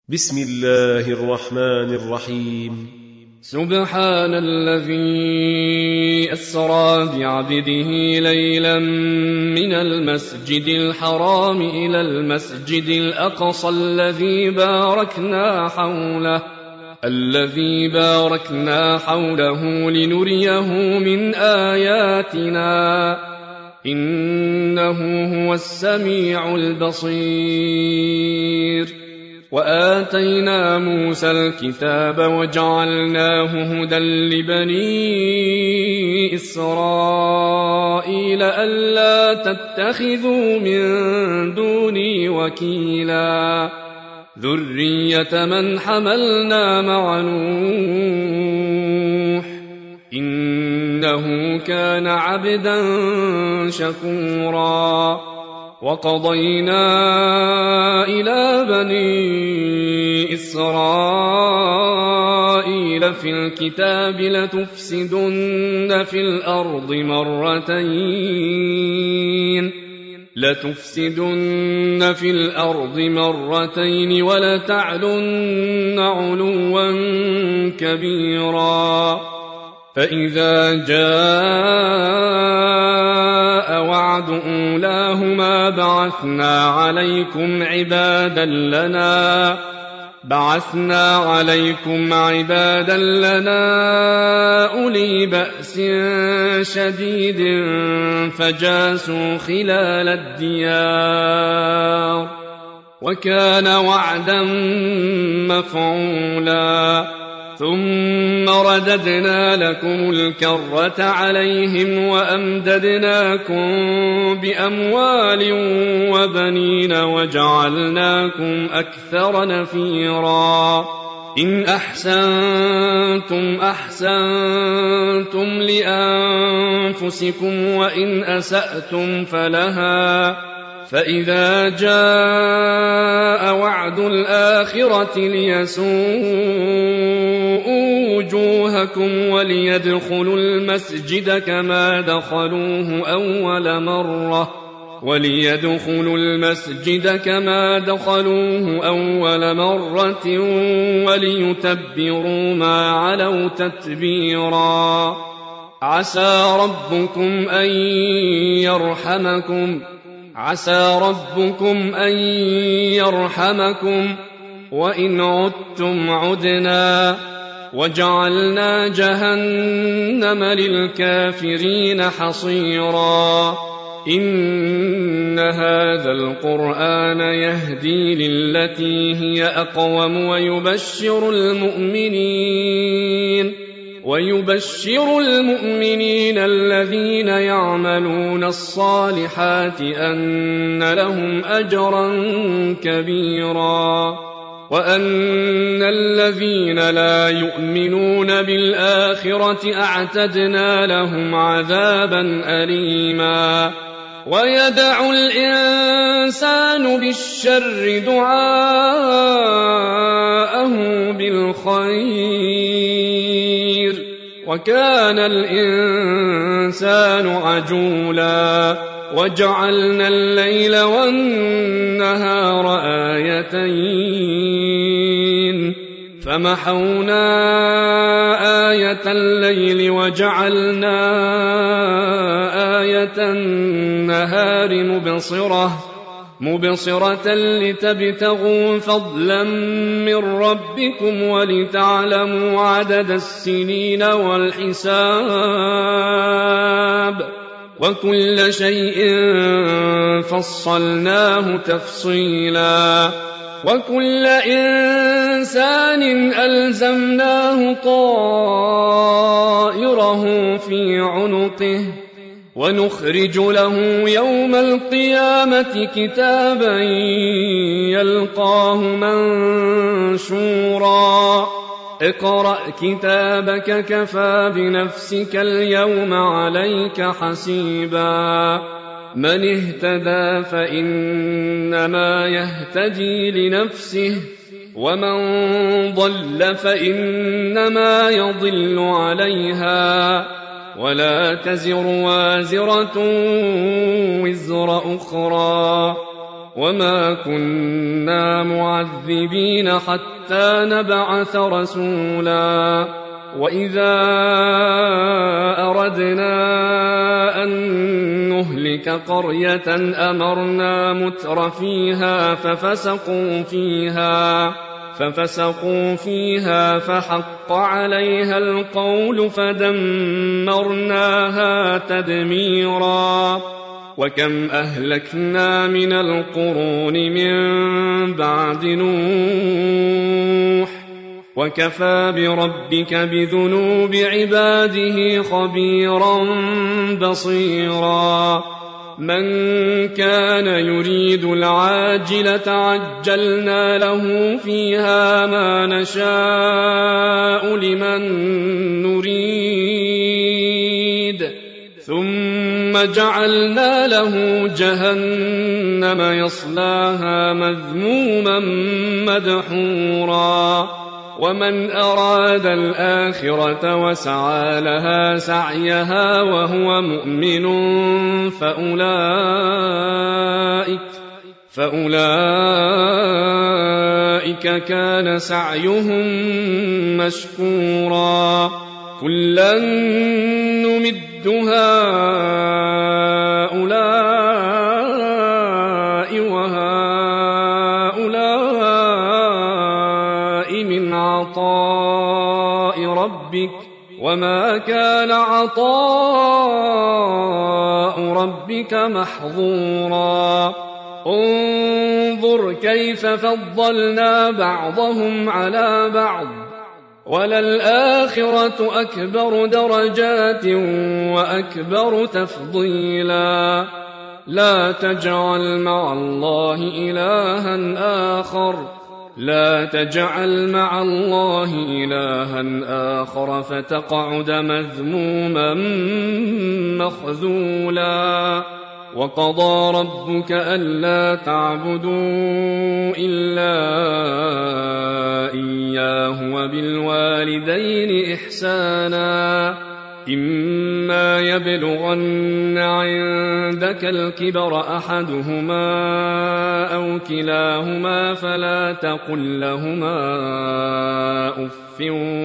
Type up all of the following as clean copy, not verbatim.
بسم الله الرحمن الرحيم. سبحان الذي أسرى بعبده ليلا من المسجد الحرام إلى المسجد الأقصى الذي باركنا حوله لنريه من آياتنا إنه هو السميع البصير. وآتينا موسى الكتاب وجعلناه هدى لبني إسرائيل ألا تتخذوا من دوني وكيلا ذرية من حملنا مع نوح إنه كان عبدا شكورا. وقضينا إلى بني إسرائيل في الكتاب لتفسدن في الأرض مرتين ولتعلن علوا كبيرا. فإذا جاء وعد أولاهما بعثنا عليكم عبادا لنا أولي بأس شديد فجاسوا خلال الديار وكان وعدا مفعولا. ثم رددنا لكم الكرة عليهم وأمددناكم بأموال وبنين وجعلناكم أكثر نفيرا. إن أحسنتم أحسنتم لأنفسكم وإن أسأتم فلها. فإذا جاء وعد الآخرة ليسوءوا وجوهكم وليدخلوا المسجد كما دخلوه أول مرة وليتبروا ما علوا تتبيرا. عسى ربكم أن يرحمكم وإن عدتم عدنا وجعلنا جهنم للكافرين حصيرا. إن هذا القرآن يهدي للتي هي أقوم ويبشر المؤمنين الذين يعملون الصالحات أن لهم أجرا كبيرا وأن الذين لا يؤمنون بالآخرة أعتدنا لهم عذابا أليما. ويدع الإنسان بالشر دعاءه بالخير وكان الإنسان عجولا. وجعلنا الليل والنهار آيتين فمحونا آية الليل وجعلنا آية النهار مبصرة لتبتغوا فضلا من ربكم ولتعلموا عدد السنين والحساب وكل شيء فصلناه تفصيلا. وكل إنسان ألزمناه طائره في عنقه ونخرج له يوم القيامة كتابا يلقاه منشورا. اقرأ كتابك كفى بنفسك اليوم عليك حسيبا. من اهتدى فإنما يهتدي لنفسه ومن ضل فإنما يضل عليها ولا تزر وازرة وزر أخرى وما كنا معذبين حتى نبعث رسولا وإذا أردنا أن نهلك قرية أمرنا متر فيها ففسقوا فيها فحق عليها القول فدمرناها تدميرا وكم أهلكنا من القرون من بعد نوح وكفى بربك بذنوب عباده خبيرا بصيرا من كان يريد العاجلة عجلنا له فيها ما نشاء لمن نريد ثم جعلنا له جهنم يصلاها مذموما مدحورا ومن أراد الآخرة وسعى لها سعيها وهو مؤمن فأولئك كان سعيهم مشكورا كلا نمد هؤلاء وهؤلاء من عطاء ربك وما كان عطاء ربك محظورا انظر كيف فضلنا بعضهم على بعض وللآخرة أكبر درجات وأكبر تفضيلا لا تجعل مع الله إلها آخر فتقعد مذموما مخذولا وقضى ربك ألا تعبدوا إلا إياه وبالوالدين إحسانا إما يبلغن عندك الكبر أحدهما أو كلاهما فلا تقل لهما أف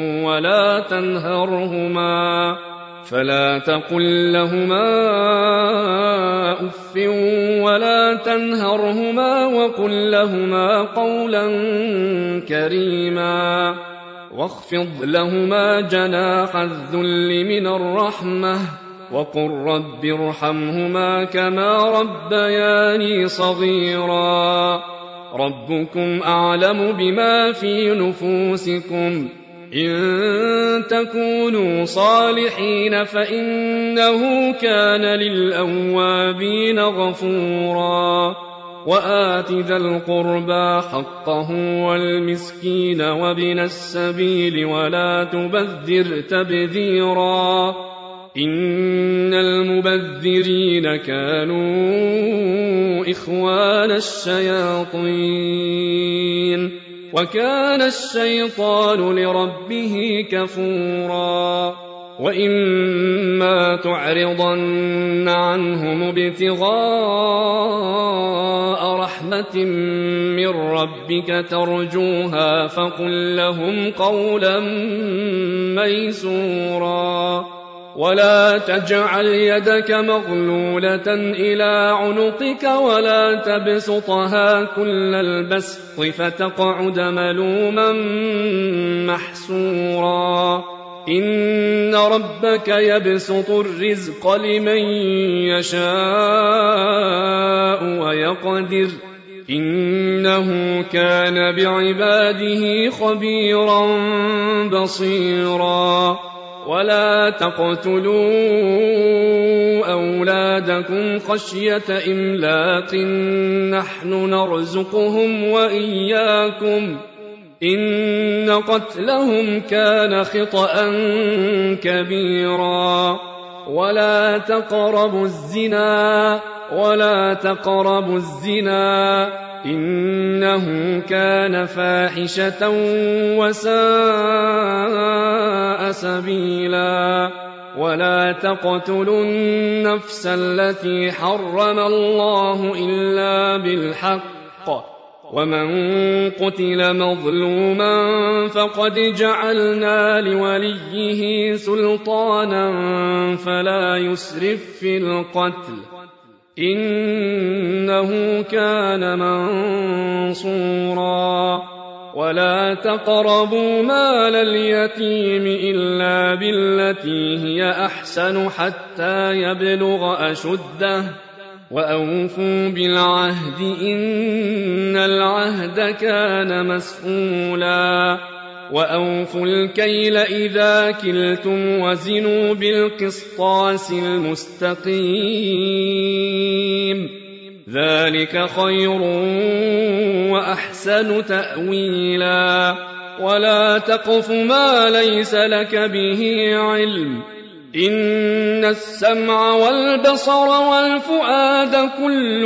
ولا تنهرهما وقل لهما قولا كريما واخفض لهما جناح الذل من الرحمة وقل رب ارحمهما كما ربياني صغيرا ربكم أعلم بما في نفوسكم إن تكونوا صالحين فإنه كان للأوابين غفورا وآت ذا القربى حقه والمسكين وابن السبيل ولا تبذر تبذيرا إن المبذرين كانوا إخوان الشياطين وكان الشيطان لربه كفورا وإما تعرضن عنهم ابتغاء رحمة من ربك ترجوها فقل لهم قولا ميسورا ولا تجعل يدك مغلولة إلى عنقك ولا تبسطها كل البسط فتقعد ملوما محسورا إن ربك يبسط الرزق لمن يشاء ويقدر إنه كان بعباده خبيرا بصيرا ولا تقتلوا أولادكم خشية إملاق نحن نرزقهم وإياكم إن قتلهم كان خطأ كبيرا ولا تقربوا الزنا إنه كان فاحشة وساء سبيلا ولا تقتلوا النفس التي حرم الله إلا بالحق ومن قتل مظلوما فقد جعلنا لوليه سلطانا فلا يسرف في القتل إنه كان منصورا ولا تقربوا مال اليتيم إلا بالتي هي أحسن حتى يبلغ أشده وأوفوا بالعهد إن العهد كان مسؤولا وأوفوا الكيل إذا كلتم وزنوا بالقسطاس المستقيم ذلك خير وأحسن تأويلا ولا تقف ما ليس لك به علم إن السمع والبصر والفؤاد كل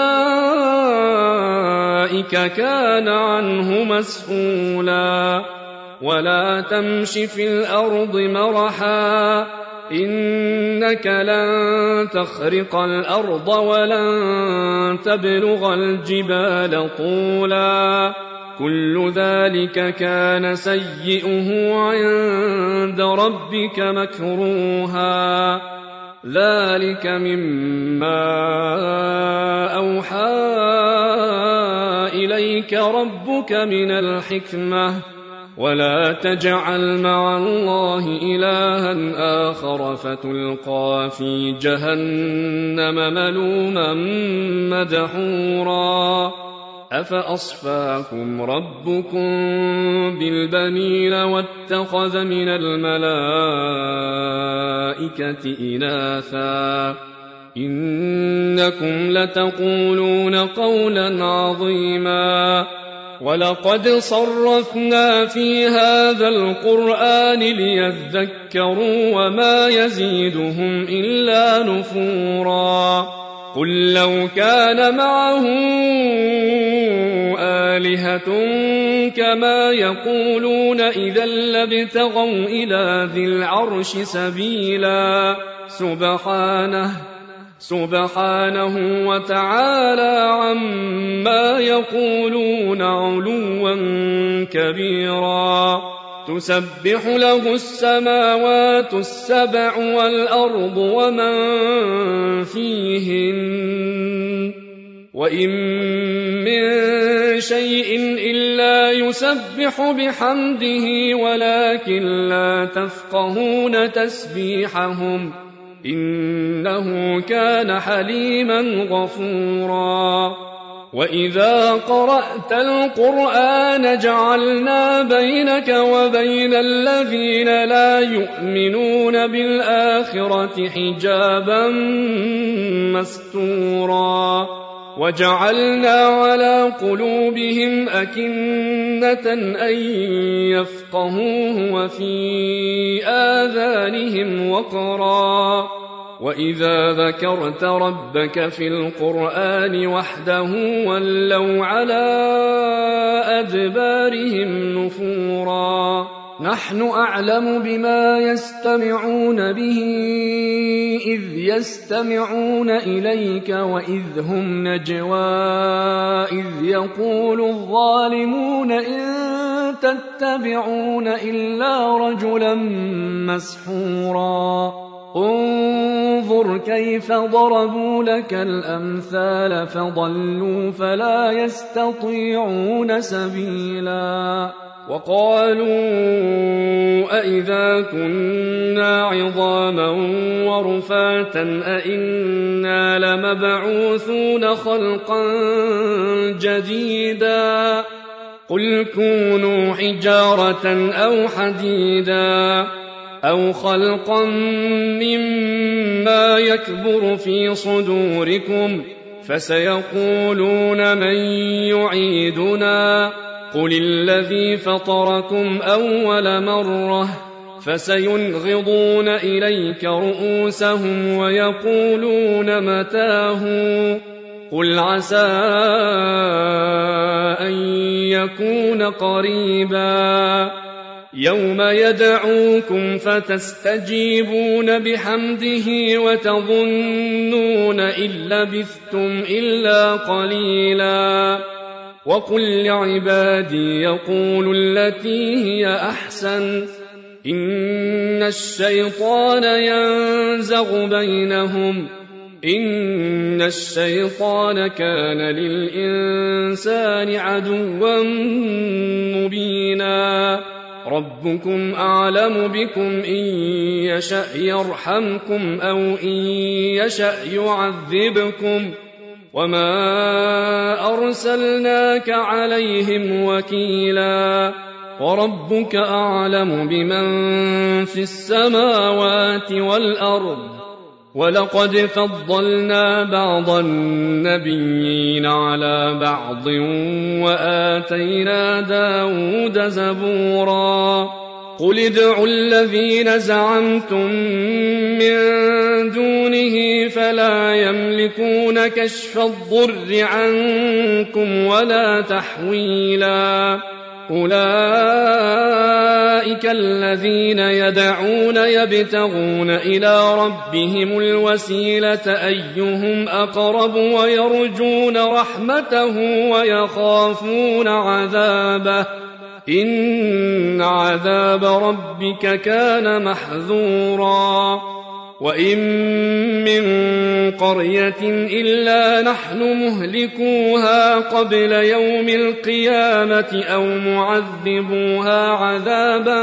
أولئك كان عنه مسؤولا ولا تمش في الأرض مرحا إنك لن تخرق الأرض ولن تبلغ الجبال طولا كل ذلك كان سيئه عند ربك مكروها ذلك مما أوحى إليك ربك من الحكمة ولا تجعل مع الله إلها آخر فتلقى في جهنم ملوما مدحورا أفأصفاكم ربكم بالبنين واتخذ من الملائكة إناثا إنكم لتقولون قولا عظيما ولقد صرفنا في هذا القرآن ليذكروا وما يزيدهم إلا نفورا قل لو كان معه آلهة كما يقولون إذا لابتغوا إلى ذي العرش سبيلا سبحانه وتعالى عما يقولون علوا كبيرا تسبح له السماوات السبع والأرض ومن فيهن وإن من شيء إلا يسبح بحمده ولكن لا تفقهون تسبيحهم إنه كان حليما غفورا وإذا قرأت القرآن جعلنا بينك وبين الذين لا يؤمنون بالآخرة حجابا مستورا وجعلنا على قلوبهم أكنة أن يفقهوه وفي آذانهم وقرا وإذا ذكرت ربك في القرآن وحده ولوا على أدبارهم نفورا نحن أعلم بما يستمعون به إذ يستمعون إليك وإذ هم نجوى إذ يقول الظالمون إن تتبعون إلا رجلا مسحورا انظر كيف ضربوا لك الأمثال فضلوا فلا يستطيعون سبيلا وقالوا أئذا كنا عظاما ورفاتا أئنا لمبعوثون خلقا جديدا قل كونوا حجارة أو حديدا أو خلقا مما يكبر في صدوركم فسيقولون من يعيدنا قل الذي فطركم أول مرة فسينغضون إليك رؤوسهم ويقولون متاه قل عسى أن يكون قريبا يوم يدعوكم فتستجيبون بحمده وتظنون إن لبثتم إلا قليلا وقل لعبادي يقولوا التي هي أحسن إن الشيطان ينزغ بينهم إن الشيطان كان للإنسان عدوا مبينا ربكم أعلم بكم إن يشأ يرحمكم أو إن يشأ يعذبكم وما أرسلناك عليهم وكيلا وربك أعلم بمن في السماوات والأرض ولقد فضلنا بعض النبيين على بعض وآتينا داود زبورا قل ادعوا الذين زعمتم من دونه فلا يملكون كشف الضر عنكم ولا تحويلا أولئك الذين يدعون يبتغون إلى ربهم الوسيلة أيهم أقرب ويرجون رحمته ويخافون عذابه إن عذاب ربك كان محذورا وإن من قرية إلا نحن مهلكوها قبل يوم القيامة أو معذبوها عذابا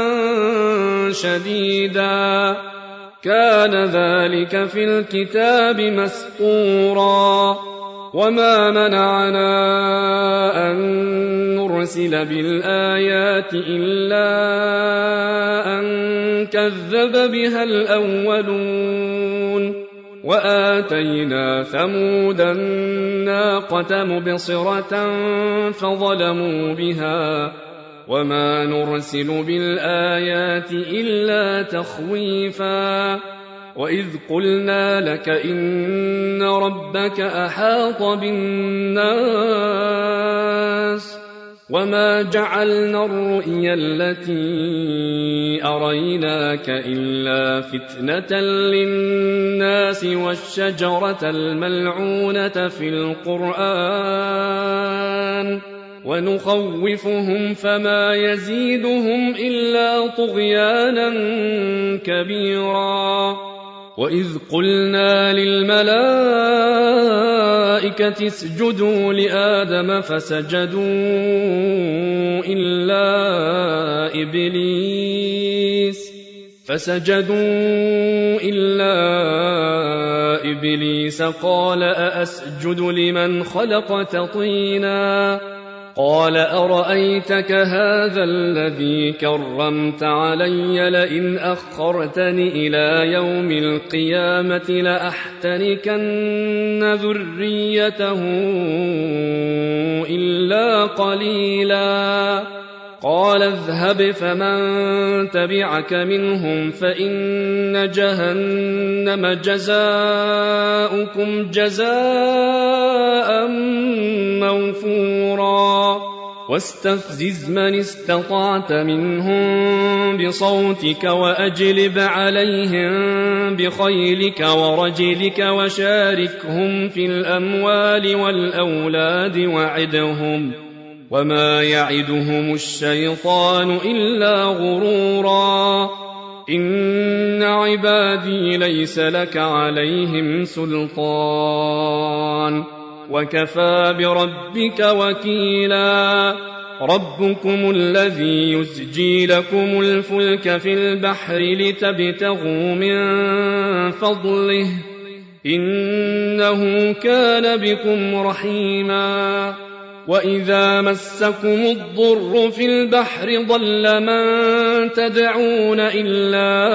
شديدا كان ذلك في الكتاب مسطورا وما منعنا أن نرسل بالآيات إلا أن كذب بها الأولون وآتينا ثمود الناقة مبصرة فظلموا بها وما نرسل بالآيات إلا تخويفا وإذ قلنا لك إن ربك أحاط بالناس وما جعلنا الرؤيا التي أريناك إلا فتنة للناس والشجرة الملعونة في القرآن ونخوفهم فما يزيدهم إلا طغيانا كبيرا وإذ قلنا للملائكة اسجدوا لآدم فسجدوا إلا إبليس قال أأسجد لمن خلقت طينا قال أرأيتك هذا الذي كرمت علي لئن أخرتني إلى يوم القيامة لأحتركن ذريته إلا قليلا قال اذهب فمن تبعك منهم فإن جهنم جزاؤكم جزاء موفورا واستفزز من استطعت منهم بصوتك وأجلب عليهم بخيلك ورجلك وشاركهم في الأموال والأولاد وعدهم وما يعدهم الشيطان إلا غرورا إن عبادي ليس لك عليهم سلطان وكفى بربك وكيلا ربكم الذي يزجي لكم الفلك في البحر لتبتغوا من فضله إنه كان بكم رحيما وإذا مسكم الضر في البحر ضل من تدعون إلا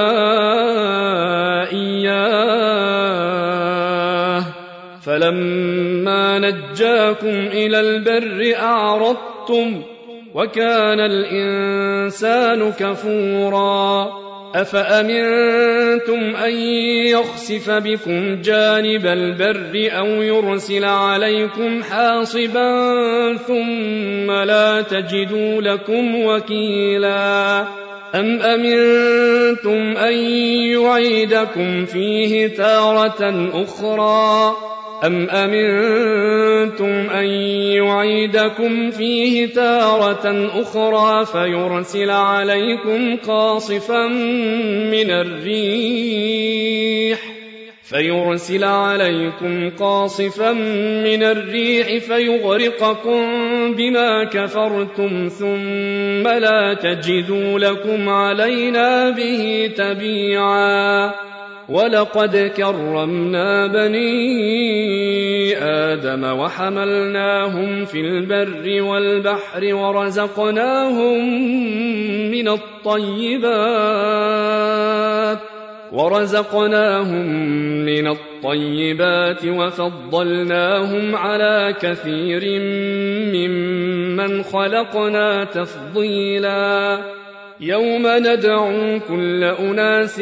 إياه فلما نجاكم إلى البر أعرضتم وكان الإنسان كفورا أفأمنتم أن يخسف بكم جانب البر أو يرسل عليكم حاصبا ثم لا تجدوا لكم وكيلا أم أمنتم أن يعيدكم فيه تارة أخرى أم أمنتم أن يعيدكم فيه تارة أخرى فيرسل عليكم قاصفا من الريح فيغرقكم بما كفرتم ثم لا تجدوا لكم علينا به تبيعا ولقد كرمنا بني آدم وحملناهم في البر والبحر ورزقناهم من الطيبات وفضلناهم على كثير ممن خلقنا تفضيلا يوم ندعو كل أناس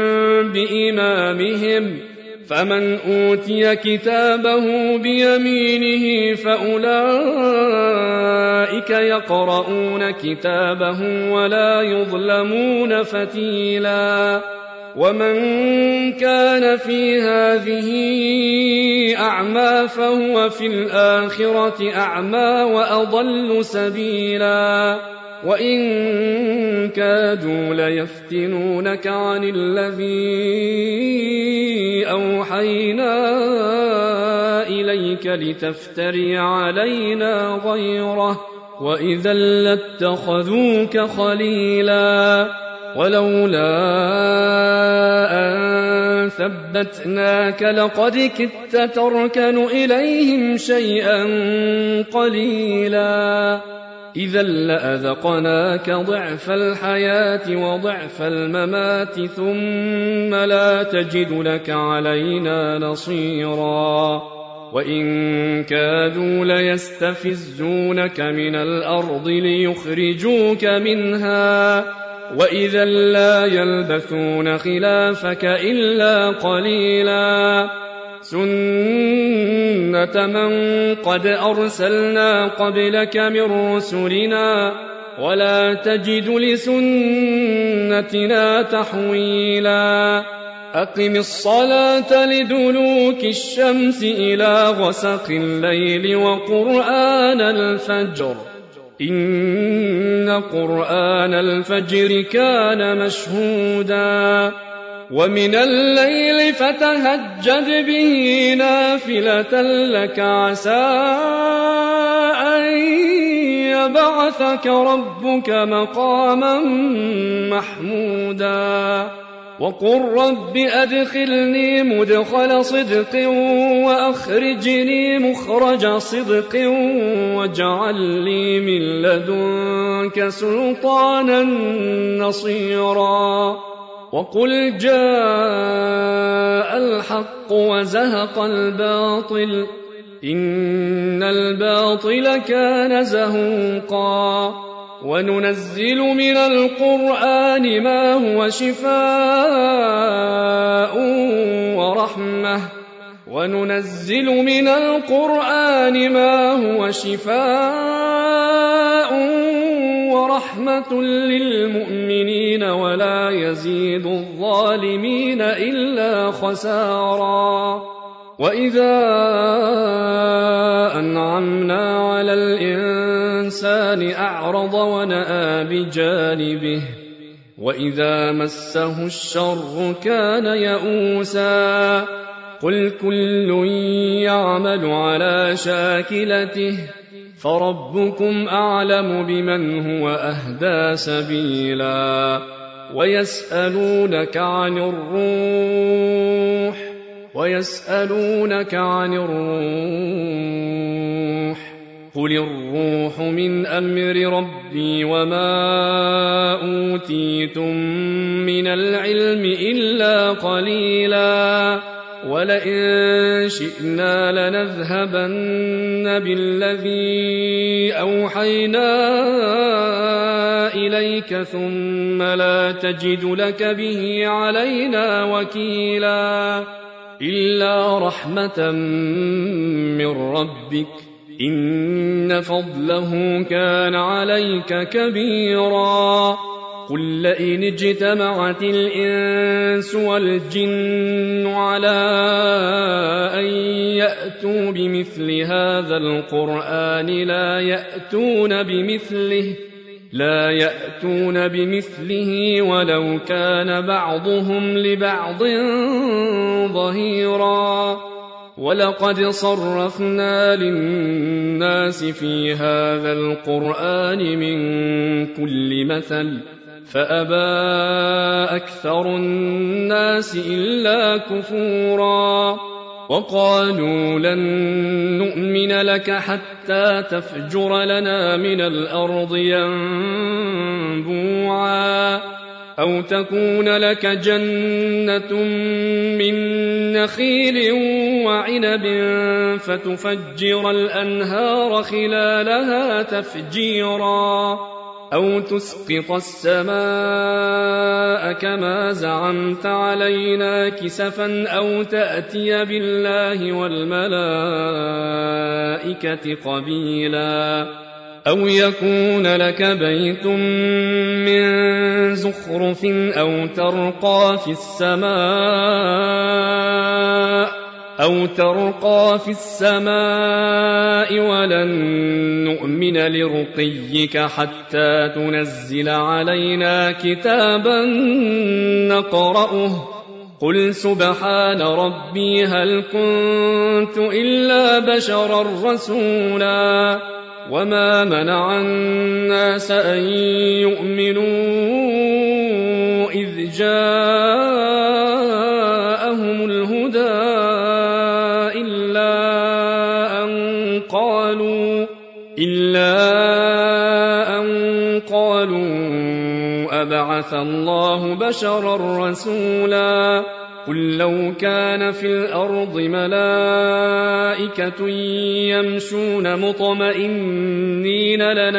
بإمامهم فمن أوتي كتابه بيمينه فأولئك يقرؤون كتابه ولا يظلمون فتيلا ومن كان في هذه أعمى فهو في الآخرة أعمى وأضل سبيلا وإن كادوا ليفتنونك عن الذي أوحينا إليك لتفتري علينا غيره وإذا لاتخذوك خليلا ولولا أن ثبتناك لقد كدت تركن إليهم شيئا قليلا إذا لأذقناك ضعف الحياة وضعف الممات ثم لا تجد لك علينا نصيرا وإن كادوا ليستفزونك من الأرض ليخرجوك منها وإذا لا يلبثون خلافك إلا قليلا سنة من قد أرسلنا قبلك من رسلنا ولا تجد لسنتنا تحويلا أقم الصلاة لدلوك الشمس إلى غسق الليل وقرآن الفجر إن قرآن الفجر كان مشهودا ومن الليل فتهجد به نافلة لك عسى أن يبعثك ربك مقاما محمودا وقل رب أدخلني مدخل صدق وأخرجني مخرج صدق واجعل لي من لدنك سلطانا نصيرا وقل جاء الحق وزهق الباطل إن الباطل كان زهوقا وننزل من القرآن ما هو شفاء ورحمة للمؤمنين ولا يزيد الظالمين إلا خسارا وإذا أنعمنا على الإنسان أعرض ونأى بجانبه وإذا مسه الشر كان يئوسا قل كل يعمل على شاكلته فربكم أعلم بمن هو أهدى سبيلا ويسألونك عن الروح قل الروح من أمر ربي وما أوتيتم من العلم إلا قليلا ولئن شئنا لنذهبن بالذي أوحينا إليك ثم لا تجد لك به علينا وكيلا إلا رحمة من ربك إن فضله كان عليك كبيرا قل لئن اجتمعت الإنس والجن على أن يأتوا بمثل هذا القرآن لا يأتون بمثله ولو كان بعضهم لبعض ظهيرا ولقد صرفنا للناس في هذا القرآن من كل مثل فأبى أكثر الناس إلا كفورا وقالوا لن نؤمن لك حتى تفجر لنا من الأرض ينبوعا أو تكون لك جنة من نخيل وعنب فتفجر الأنهار خلالها تفجيرا أو تسقط السماء كما زعمت علينا كسفا أو تأتي بالله والملائكة قبيلا أو يكون لك بيت من زخرف أو ترقى في السماء ولن نؤمن لرقيك حتى تنزل علينا كتابا نقرأه قل سبحان ربي هل كنت إلا بشرا رسولا وما منع الناس أن يؤمنوا إذ جاءهم الهدى إلا أن قالوا أبعث الله بشرا رسولا قل لو كان في الأرض ملائكة يمشون مطمئنين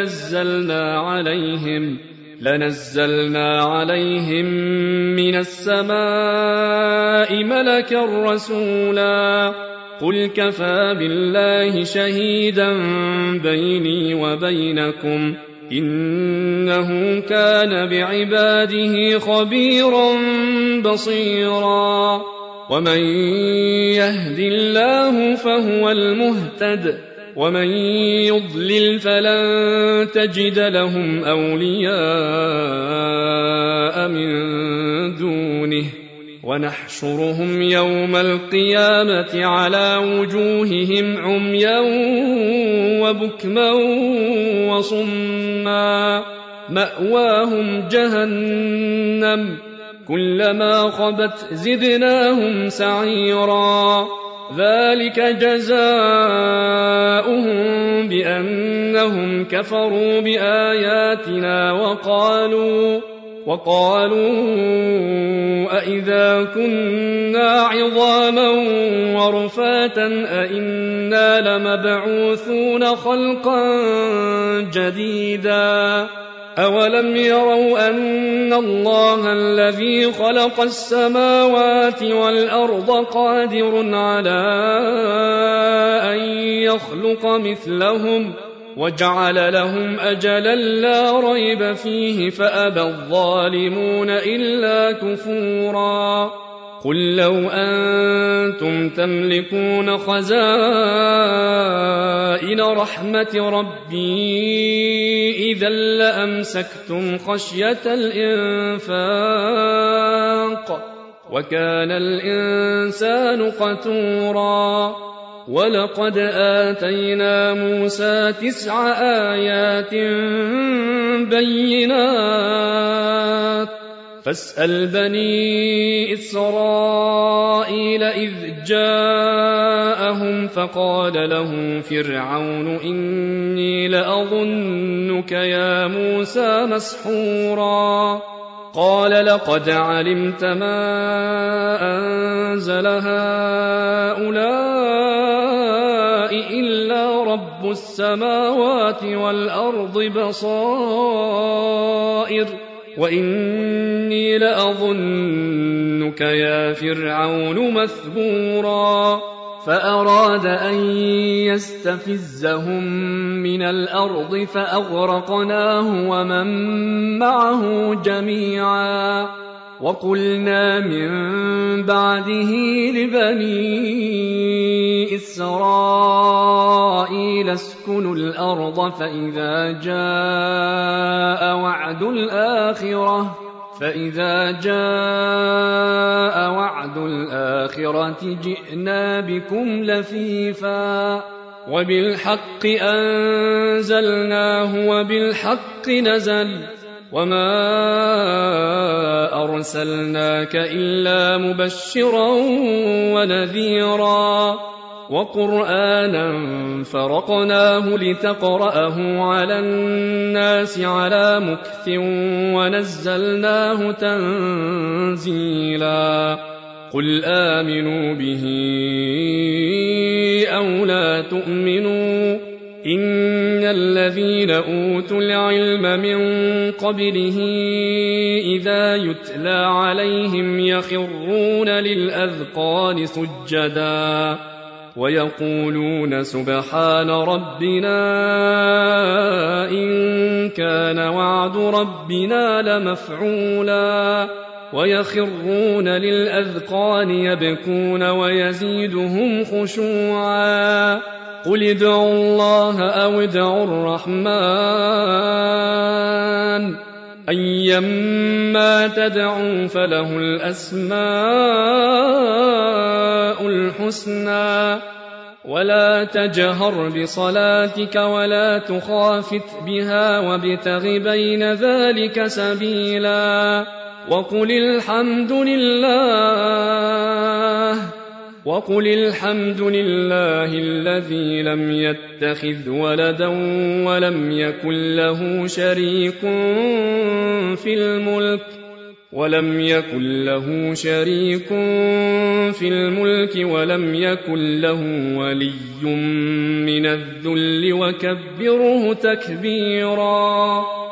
لنزلنا عليهم من السماء ملكا رسولا قل كفى بالله شهيدا بيني وبينكم إنه كان بعباده خبيرا بصيرا ومن يهد الله فهو المهتد ومن يضلل فلن تجد لهم أولياء من دونه ونحشرهم يوم القيامة على وجوههم عميا وبكما وصما مأواهم جهنم كلما خبت زدناهم سعيرا ذلك جزاؤهم بأنهم كفروا بآياتنا وقالوا أئذا كنا عظاما ورفاتا أئنا لمبعوثون خلقا جديدا أولم يروا أن الله الذي خلق السماوات والأرض قادر على أن يخلق مثلهم وجعل لهم أجلا لا ريب فيه فأبى الظالمون إلا كفورا قل لو أنتم تملكون خزائن رحمة ربي إذا لأمسكتم خشية الإنفاق وكان الإنسان قتورا ولقد آتينا موسى 9 آيات بينات فاسأل بني إسرائيل إذ جاءهم فقال له فرعون إني لأظنك يا موسى مسحورا قال لقد علمت ما أنزل هؤلاء إلا رب السماوات والأرض بصائر وإني لأظنك يا فرعون مثبورا فأراد أن يستفزهم من الأرض فأغرقناه ومن معه جميعا وقلنا من بعده لبني إسرائيل اسكنوا الأرض فإذا جاء وعد الآخرة جئنا بكم لفيفا وبالحق أنزلناه وبالحق نزل وما أرسلناك إلا مبشرا ونذيرا وقرآنا فرقناه لتقرأه على الناس على مكث ونزلناه تنزيلا قل آمنوا به أو لا تؤمنوا إن الذين أوتوا العلم من قبله إذا يتلى عليهم يخرون للأذقان سجدا ويقولون سبحان ربنا إن كان وعد ربنا لمفعولا ويخرون للأذقان يبكون ويزيدهم خشوعا قل ادعوا الله أو ادعوا الرحمن أيما تدعوا فله الأسماء الحسنى ولا تجهر بصلاتك ولا تخافت بها وابتغ بين ذلك سبيلا وقل الحمد لله الذي لم يتخذ ولدا ولم يكن له شريك في الملك ولم يكن له ولي من الذل وكبره تكبيرا